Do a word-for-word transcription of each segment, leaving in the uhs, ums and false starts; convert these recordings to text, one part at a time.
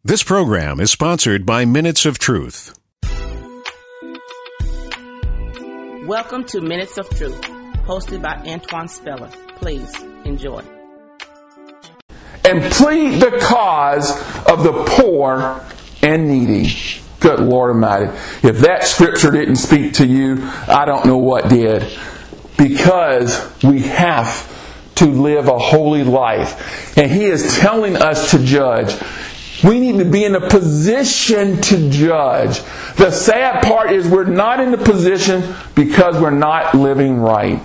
This program is sponsored by Minutes of Truth. Welcome to Minutes of Truth, hosted by Antoine Speller. Please enjoy. And plead the cause of the poor and needy. Good Lord Almighty. If that scripture didn't speak to you, I don't know what did. Because we have to live a holy life. And He is telling us to judge. We need to be in a position to judge. The sad part is we're not in the position because we're not living right.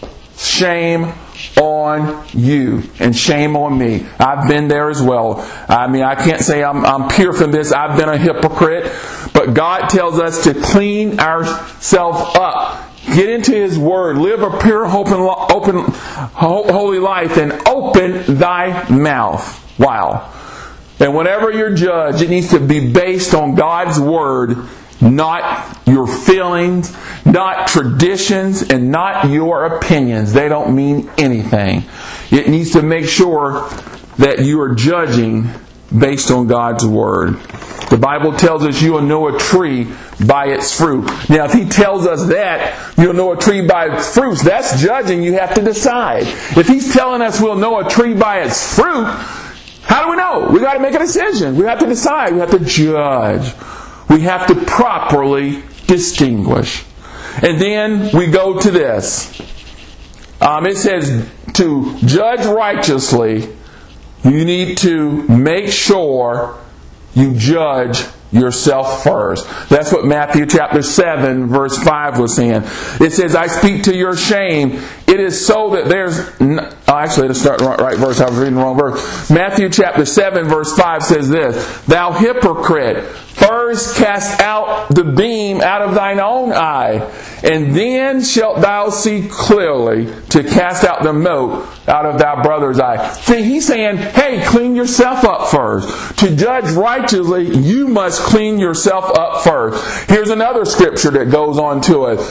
Shame on you and shame on me. I've been there as well. I mean, I can't say I'm, I'm pure from this. I've been a hypocrite. But God tells us to clean ourselves up. Get into His Word. Live a pure, open, open, holy life and open thy mouth. Wow. And whenever you're judged, it needs to be based on God's Word, not your feelings, not traditions, and not your opinions. They don't mean anything. It needs to make sure that you are judging based on God's Word. The Bible tells us you will know a tree by its fruit. Now, if He tells us that, you'll know a tree by its fruits, that's judging. You have to decide. If He's telling us we'll know a tree by its fruit, how do we know? We got to make a decision. We have to decide. We have to judge. We have to properly distinguish. And then we go to this. Um, it says to judge righteously, you need to make sure you judge yourself first. That's what Matthew chapter seven verse five was saying. It says, I speak to your shame. It is so that there's... N- oh, actually, let's start right, right verse. I was reading the wrong verse. Matthew chapter seven verse five says this. Thou hypocrite, first cast out the beam out of thine own eye, and then shalt thou see clearly to cast out the mote out of thy brother's eye. See, He's saying, hey, clean yourself up first. To judge righteously, you must clean yourself up first. Here's another scripture that goes on to it.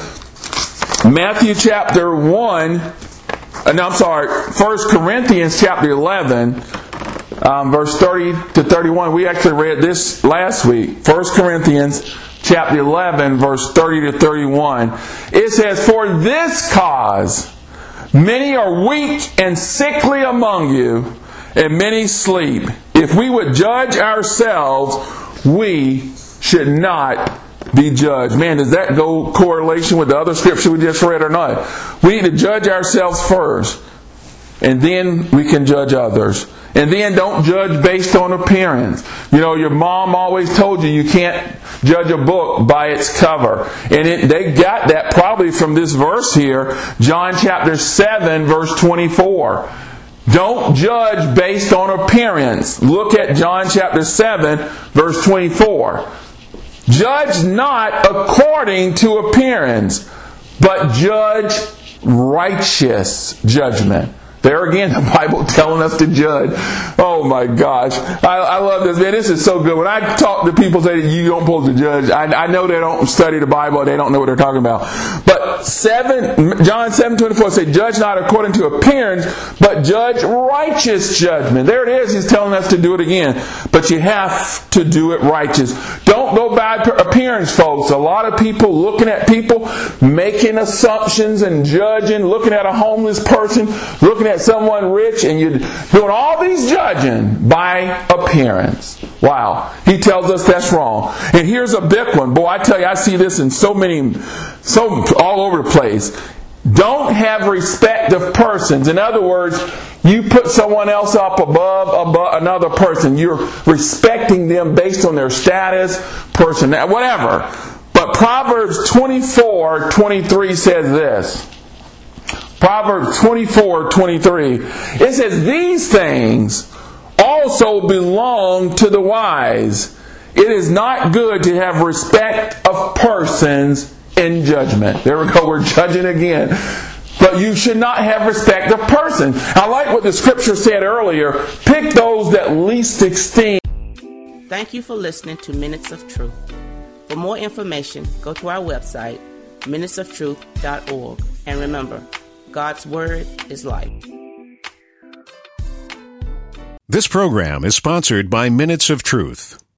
Matthew chapter one, no, I'm sorry, First Corinthians chapter eleven, um, verse thirty to thirty-one. We actually read this last week. First Corinthians chapter eleven, verse thirty to thirty-one. It says, for this cause many are weak and sickly among you, and many sleep. If we would judge ourselves, we should not be judged. Man, does that go correlation with the other scripture we just read or not? We need to judge ourselves first, and then we can judge others. And then don't judge based on appearance. You know, your mom always told you you can't judge a book by its cover. And it, they got that probably from this verse here, John chapter seven, verse twenty-four. Don't judge based on appearance. Look at John chapter seven, verse twenty-four. Judge not according to appearance, but judge righteous judgment. There again, the Bible telling us to judge. Oh my gosh. I, I love this. Man, this is so good. When I talk to people say you don't supposed to judge, I, I know they don't study the Bible. They don't know what they're talking about. But seven, John seven twenty-four says, judge not according to appearance, but judge righteous judgment. There it is. He's telling us to do it again. But you have to do it righteous. Don't go by appearance, folks. A lot of people looking at people, making assumptions and judging, looking at a homeless person, looking at someone rich, and you're doing all these judging by appearance. Wow. He tells us that's wrong. And here's a big one. Boy, I tell you, I see this in so many, so all over the place. Don't have respect of persons. In other words, you put someone else up above, above another person. You're respecting them based on their status, person, whatever. But Proverbs twenty-four twenty-three says this. Proverbs twenty-four twenty-three. It says, these things also belong to the wise. It is not good to have respect of persons in judgment. There we go, we're judging again. But you should not have respect of persons. I like what the scripture said earlier. Pick those that least esteem. Thank you for listening to Minutes of Truth. For more information, go to our website, minutes of truth dot org. And remember, God's Word is life. This program is sponsored by Minutes of Truth.